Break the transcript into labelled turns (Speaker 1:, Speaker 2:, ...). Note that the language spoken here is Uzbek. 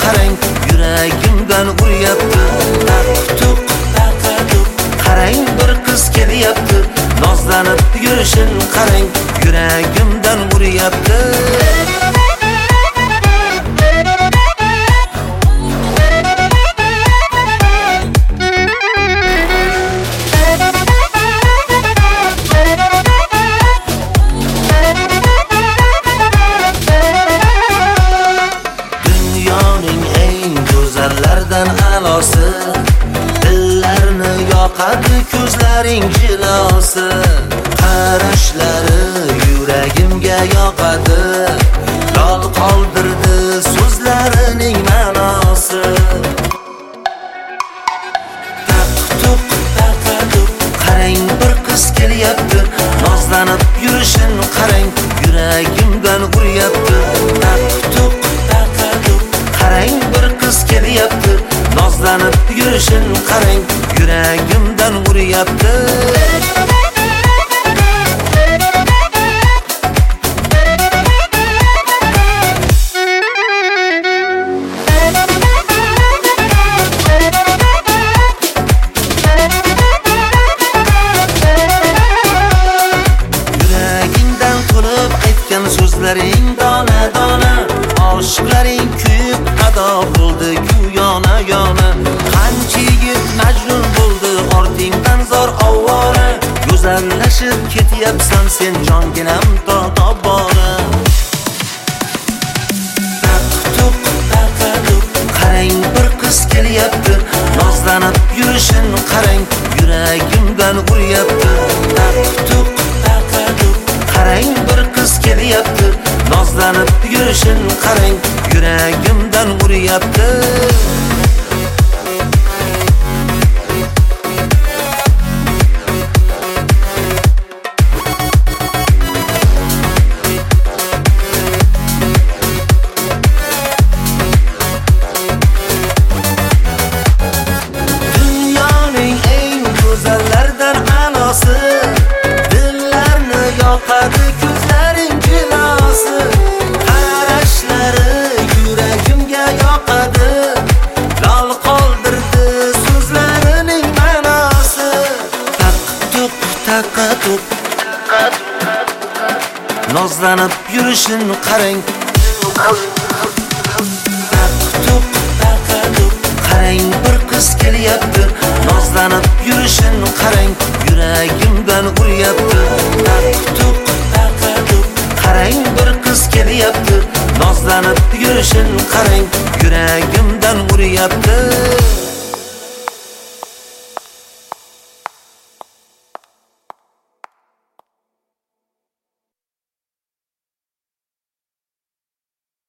Speaker 1: qarang, yuragimdan uryapti. Taq-tuq, taqa-tuq, qarang bir qiz kelyapti. Nozlanib yurishin qarang, yuragimdan uryapti. Alosi, dillarni yoqadi ko'zlaring jilosi, qarashlari yuragimga yoqadi, lol qoldirdi so'zlarining ma'nosi. Taq-tuq, taqa-tuq, qarang bir qiz kelyapti. Nozlanib yurishin qarang, yuragimdan uryapti. Taq-tuq, taqa-tuq, qarang bir qiz kelyapti. Nozlanib yurishin qarang, yuragimdan uryapti. Yuragingdan to'lib aytgan so'zlaring dona-dona, oshiqlaring kuyib ado bo'ldi yona-yona. Qancha yigit majnun bo'ldi ortingdan zor ovora, go'zallashib ketyapsan sen jonginam tobora. Taq-tuq, taqa-tuq, qarang bir qiz kelyapti. Nozlanib yurishin qarang, yuragimdan uryapti. Taq-tuq, taqa-tuq, qarang bir qiz kelyapti. Nozlanib yurishin qarang, yuragimdan uryapti. Dunyoning eng go'zallardan a'losi, dillarni yoqadi ko'zlaring jilosi, qarashlari yuragimga yoqadi, lol qoldirdi so'zlarining ma'nosi. Taq-tuq, taqa-tuq, nozlanib yurishin qarang. Taq-tuq, taqa-tuq, qarang bir qiz kelyapti. Nozlanib yurishin qarang, yuragimdan uryapti. Taq-tuq, taqa-tuq, qarang bir qiz kelyapti. Nozlanib yurishin qarang, yuragimdan uryapti.